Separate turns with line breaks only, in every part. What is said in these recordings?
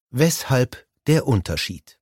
Weshalb der Unterschied?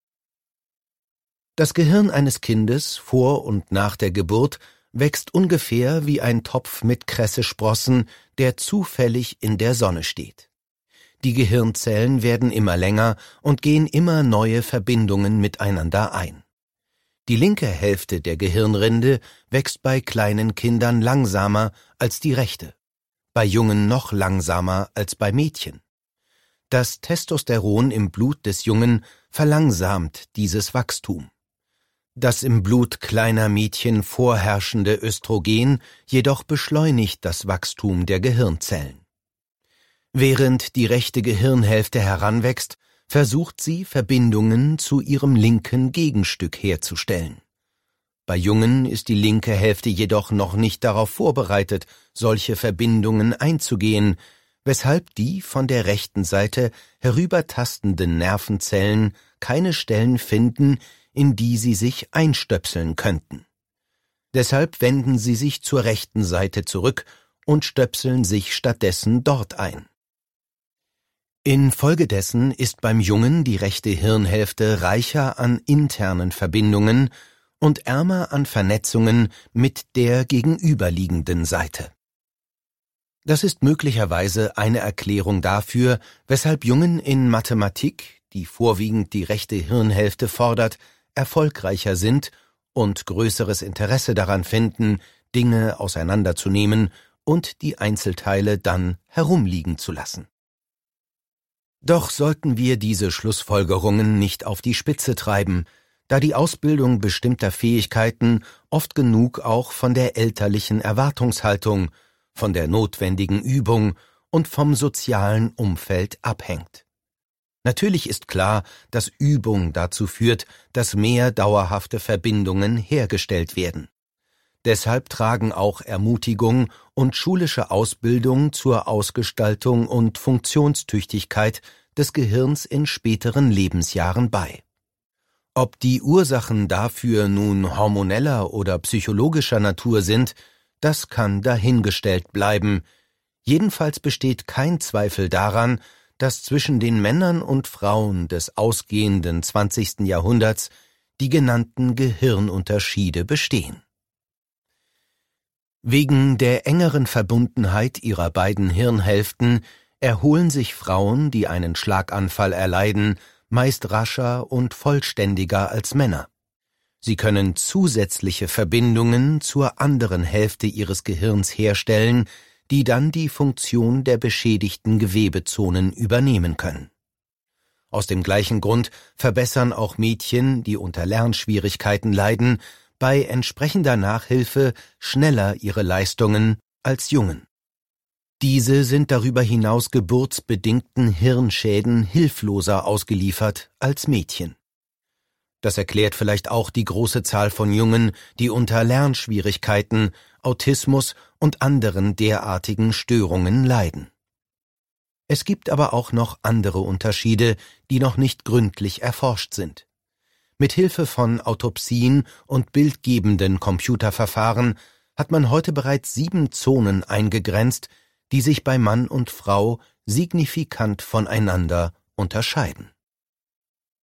Das Gehirn eines Kindes vor und nach der Geburt wächst ungefähr wie ein Topf mit Kressesprossen, der zufällig in der Sonne steht. Die Gehirnzellen werden immer länger und gehen immer neue Verbindungen miteinander ein. Die linke Hälfte der Gehirnrinde wächst bei kleinen Kindern langsamer als die rechte, bei Jungen noch langsamer als bei Mädchen. Das Testosteron im Blut des Jungen verlangsamt dieses Wachstum. Das im Blut kleiner Mädchen vorherrschende Östrogen jedoch beschleunigt das Wachstum der Gehirnzellen. Während die rechte Gehirnhälfte heranwächst, versucht sie, Verbindungen zu ihrem linken Gegenstück herzustellen. Bei Jungen ist die linke Hälfte jedoch noch nicht darauf vorbereitet, solche Verbindungen einzugehen, weshalb die von der rechten Seite herübertastenden Nervenzellen keine Stellen finden, in die sie sich einstöpseln könnten. Deshalb wenden sie sich zur rechten Seite zurück und stöpseln sich stattdessen dort ein. Infolgedessen ist beim Jungen die rechte Hirnhälfte reicher an internen Verbindungen und ärmer an Vernetzungen mit der gegenüberliegenden Seite. Das ist möglicherweise eine Erklärung dafür, weshalb Jungen in Mathematik, die vorwiegend die rechte Hirnhälfte fordert, erfolgreicher sind und größeres Interesse daran finden, Dinge auseinanderzunehmen und die Einzelteile dann herumliegen zu lassen. Doch sollten wir diese Schlussfolgerungen nicht auf die Spitze treiben, da die Ausbildung bestimmter Fähigkeiten oft genug auch von der elterlichen Erwartungshaltung, von der notwendigen Übung und vom sozialen Umfeld abhängt. Natürlich ist klar, dass Übung dazu führt, dass mehr dauerhafte Verbindungen hergestellt werden. Deshalb tragen auch Ermutigung und schulische Ausbildung zur Ausgestaltung und Funktionstüchtigkeit des Gehirns in späteren Lebensjahren bei. Ob die Ursachen dafür nun hormoneller oder psychologischer Natur sind, das kann dahingestellt bleiben. Jedenfalls besteht kein Zweifel daran, dass zwischen den Männern und Frauen des ausgehenden 20. Jahrhunderts die genannten Gehirnunterschiede bestehen. Wegen der engeren Verbundenheit ihrer beiden Hirnhälften erholen sich Frauen, die einen Schlaganfall erleiden, meist rascher und vollständiger als Männer. Sie können zusätzliche Verbindungen zur anderen Hälfte ihres Gehirns herstellen, die dann die Funktion der beschädigten Gewebezonen übernehmen können. Aus dem gleichen Grund verbessern auch Mädchen, die unter Lernschwierigkeiten leiden, bei entsprechender Nachhilfe schneller ihre Leistungen als Jungen. Diese sind darüber hinaus geburtsbedingten Hirnschäden hilfloser ausgeliefert als Mädchen. Das erklärt vielleicht auch die große Zahl von Jungen, die unter Lernschwierigkeiten, Autismus und anderen derartigen Störungen leiden. Es gibt aber auch noch andere Unterschiede, die noch nicht gründlich erforscht sind. Mit Hilfe von Autopsien und bildgebenden Computerverfahren hat man heute bereits 7 Zonen eingegrenzt, die sich bei Mann und Frau signifikant voneinander unterscheiden.